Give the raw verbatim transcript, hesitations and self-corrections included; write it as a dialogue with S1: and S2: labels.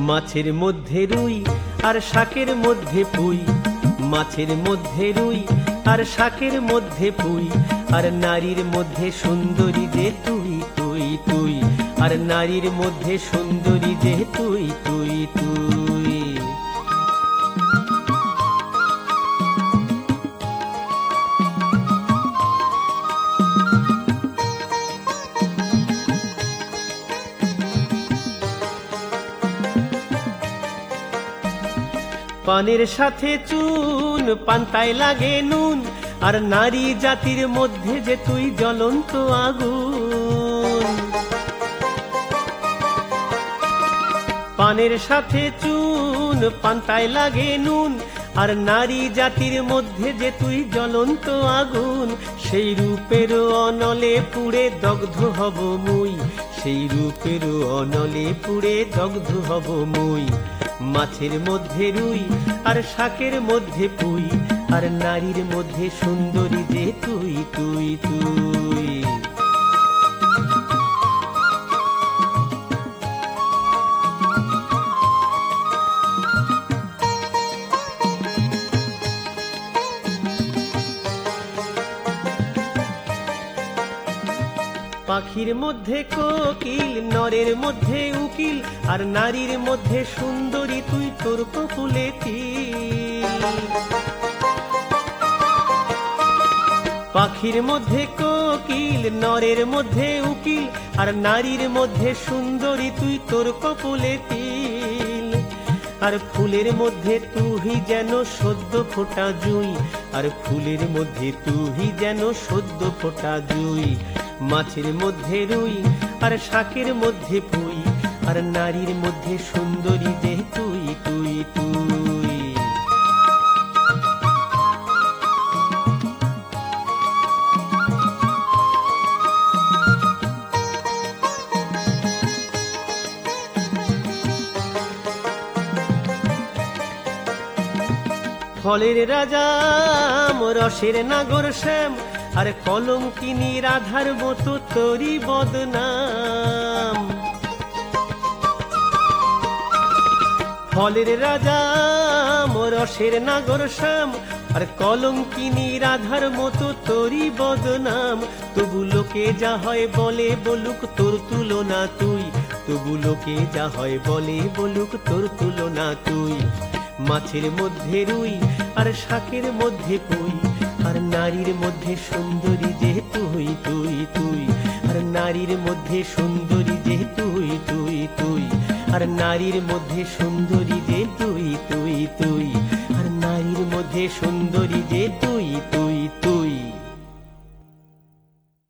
S1: মাছের মধ্যে রুই আর শাকের মধ্যে পুই, মাছের মধ্যে রুই আর শাকের মধ্যে পুই, আর নারীর মধ্যে সুন্দরী যে তুই তুই তুই, আর নারীর মধ্যে সুন্দরী যে তুই তুই তুই। পানের সাথে চুন, পান্তায় লাগে নুন, আর নারী জাতির মধ্যে যে তুই জ্বলন্ত আগুন। পানের সাথে চুন, পান্তায় লাগে নুন, আর নারী জাতির মধ্যে যে তুই জ্বলন্ত আগুন। সেই রূপের অনলে পুড়ে দগ্ধ হব মুই, সেই রূপের অনলে পুড়ে দগ্ধ হব মুই। মাছের মধ্যে রুই আর শাকের মধ্যে পুই, আর নারীর মধ্যে সুন্দরী যে তুই তুই তুই। পাখির মধ্যে কোকিল, নরের মধ্যে উকিল, আর নারীর মধ্যে সুন্দরী তুই তোর কপুলে তিল। পাখির মধ্যে কোকিল, নরের মধ্যে উকিল, আর নারীর মধ্যে সুন্দরী তুই তোর কপুলে তিল। আর ফুলের মধ্যে তুই যেন সদ্য ফোটা জুই, আর ফুলের মধ্যে তুই যেন সদ্য ফোটা জুই। মাছের মধ্যে রুই আর শাকের মধ্যে পুই, আর নারীর মধ্যে সুন্দরী যে তুই তুই তুই। ফলের রাজা রসের নাগর শ্যাম, আর কলঙ্কিনী রাধার মতো তোরি বদনাম। ফলের রাজা রসের নাগর শ্যাম, আর কলঙ্কিনী রাধার মতো তোরি বদনাম। তবু লোকে যা হয় বলে বলুক তোর তুলনা তুই, তবু লোকে যা হয় বলে বলুক তোর তুলনা তুই। মাছের মধ্যে রুই আর শাকের মধ্যে পুই, আর নারীর মধ্যে সুন্দরী যে তুই তুই তুই, আর নারীর মধ্যে সুন্দরী যে তুই তুই তুই, আর নারীর মধ্যে সুন্দরী যে তুই তুই তুই, আর নারীর মধ্যে সুন্দরী যে তুই।